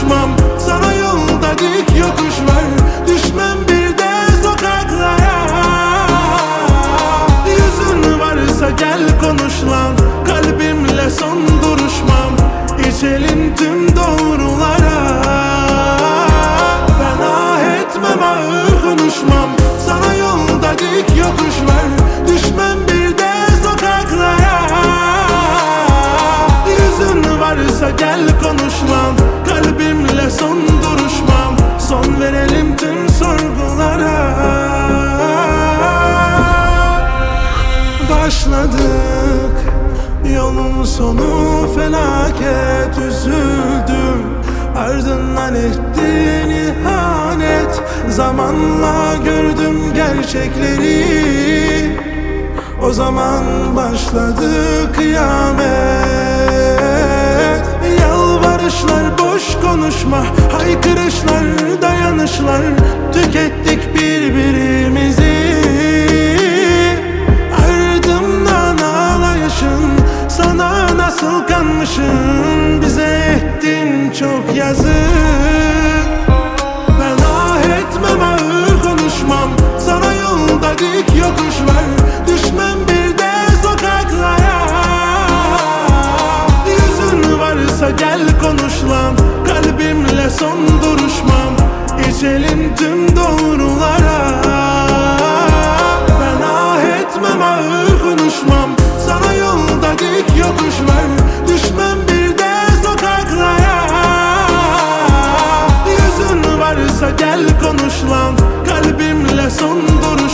konuşmam. Sana yolda dik yokuş var, düşmem bir de sokaklara. Yüzün varsa gel konuş lan, kalbimle son duruşmam. İçelim tüm doğrulara. Ben ah etmem, ağır konuşmam. Sana yolda dik yokuş var, düşmem bir de sokaklara. Yüzün varsa gel konuş lan, kalbimle son duruşmam. Son verelim tüm sorgulara. Başladık, yolun sonu felaket. Üzüldüm, ardından ettin ihanet. Zamanla gördüm gerçekleri, o zaman başladı kıyamet. Yalvarışlar, boş konuşma, haykırışlar, dayanışlar. Tükettik birbirimizi, ardımdan ağlayışın. Sana nasıl kanmışım, bize ettin çok yazık. Ben ah etmem, ağır konuşmam. Sana yolda dik yokuş var, düşmem bir de sokaklara. Yüzün varsa gel konuş lan, kalbimle son duruşmam. İçelim tüm doğrulara. Ben ah etmem, ağır konuşmam. Sana yolda dik yokuş var, düşmem bir de sokaklara. Yüzün varsa gel konuş lan, kalbimle son duruş.